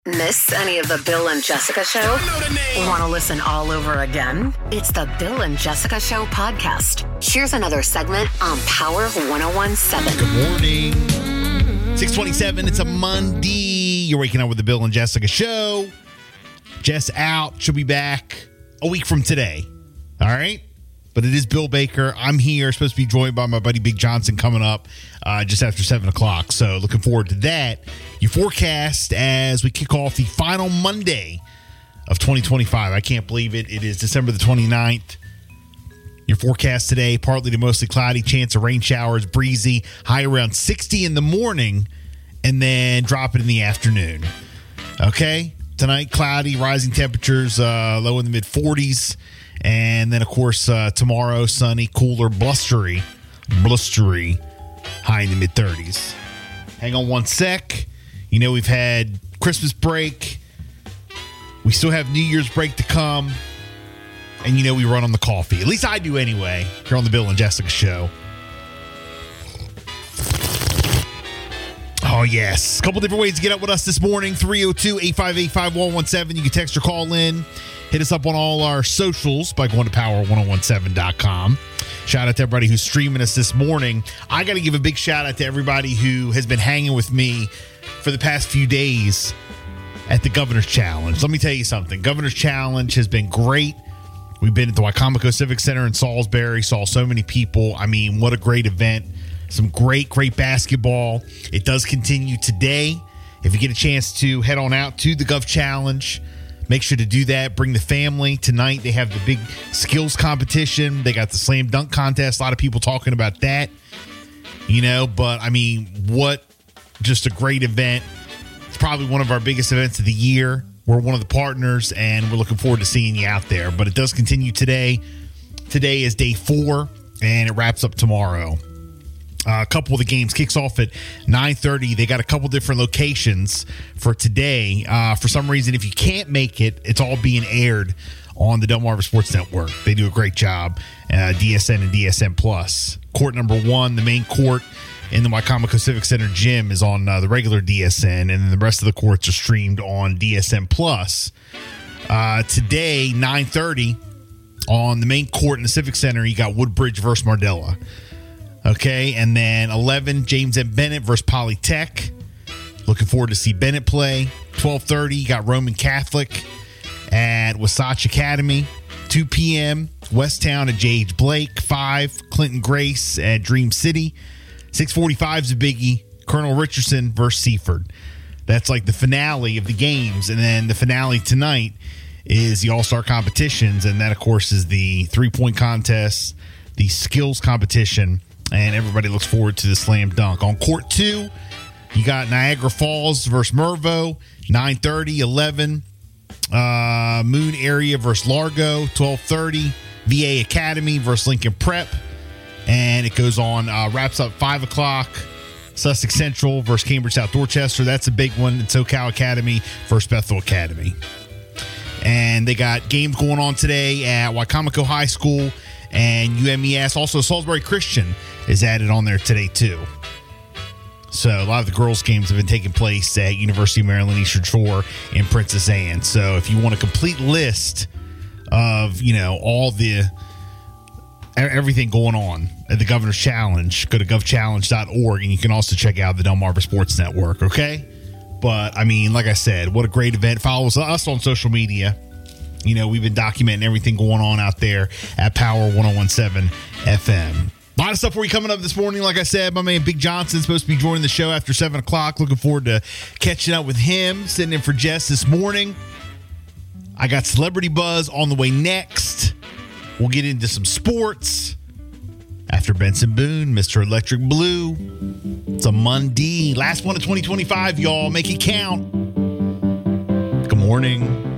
Miss any of the Bill and Jessica Show? Want to listen all over again? It's the Bill and Jessica Show podcast. Here's another segment on Power 101.7. Good morning. 6:27. It's a Monday. You're waking up with the Bill and Jessica Show. Jess out. She'll be back a week from today. All right? But it is Bill Baker. I'm here. Supposed to be joined by my buddy Big Johnson coming up just after 7 o'clock. So looking forward to that. Your forecast as we kick off the final Monday of 2025. I can't believe it. It is December the 29th. Your forecast today, partly to mostly cloudy, chance of rain showers, breezy, high around 60 in the morning, and then drop it in the afternoon. Okay? Tonight, cloudy, rising temperatures, low in the mid-40s. And then, of course, tomorrow, sunny, cooler, blustery, high in the mid-30s. Hang on one sec. You know, we've had Christmas break. We still have New Year's break to come. And, you know, we run on the coffee. At least I do anyway, here on the Bill and Jessica Show. Oh, yes. A couple different ways to get up with us this morning. 302-858-5117. You can text or call in. Hit us up on all our socials by going to power1017.com. Shout out to everybody who's streaming us this morning. I got to give a big shout out to everybody who has been hanging with me for the past few days at the Governor's Challenge. Let me tell you something. Governor's Challenge has been great. We've been at the Wicomico Civic Center in Salisbury. Saw so many people. I mean, what a great event. Some great basketball. It does continue today. If you get a chance to head on out to the Gov Challenge, make sure to do that. Bring the family. Tonight, they have the big skills competition. They got the slam dunk contest. A lot of people talking about that. You know, but, I mean, what just a great event. It's probably one of our biggest events of the year. We're one of the partners, and we're looking forward to seeing you out there. But it does continue today. Today is day 4, and it wraps up tomorrow. A couple of the games kicks off at 9:30. They got a couple different locations for today. For some reason, if you can't make it, it's all being aired on the Delmarva Sports Network. They do a great job. DSN and DSN Plus. Court number 1, the main court in the Wicomico Civic Center gym, is on the regular DSN, and then the rest of the courts are streamed on DSN Plus. Today, 9:30, on the main court in the Civic Center, you got Woodbridge versus Mardella. Okay, and then 11, James M. Bennett versus Polytech. Looking forward to see Bennett play. 12:30, you got Roman Catholic at Wasatch Academy. 2 p.m., Westtown at J.H. Blake. 5, Clinton Grace at Dream City. 6:45 is a biggie, Colonel Richardson versus Seaford. That's like the finale of the games, and then the finale tonight is the All-Star competitions, and that, of course, is the three-point contest, the skills competition, and everybody looks forward to the slam dunk. On court 2, you got Niagara Falls versus Mervo, 9:30, 11. Moon Area versus Largo, 12:30. VA Academy versus Lincoln Prep. And it goes on, wraps up 5 o'clock. Sussex Central versus Cambridge South Dorchester. That's a big one. It's SoCal Academy versus Bethel Academy. And they got games going on today at Wicomico High School and UMES. Also, Salisbury Christian is added on there today, too. So a lot of the girls' games have been taking place at University of Maryland Eastern Shore and Princess Anne. So if you want a complete list of, you know, all the everything going on at the Governor's Challenge, go to govchallenge.org, and you can also check out the Delmarva Sports Network, okay? But, I mean, like I said, what a great event. Follow us on social media. You know, we've been documenting everything going on out there at Power 101.7 FM. A lot of stuff for you coming up this morning. Like I said, my man Big Johnson is supposed to be joining the show after 7 o'clock. Looking forward to catching up with him, sitting in for Jess this morning. I got Celebrity Buzz on the way next. We'll get into some sports after Benson Boone, Mr. Electric Blue. It's a Monday. Last one of 2025, y'all. Make it count. Good morning.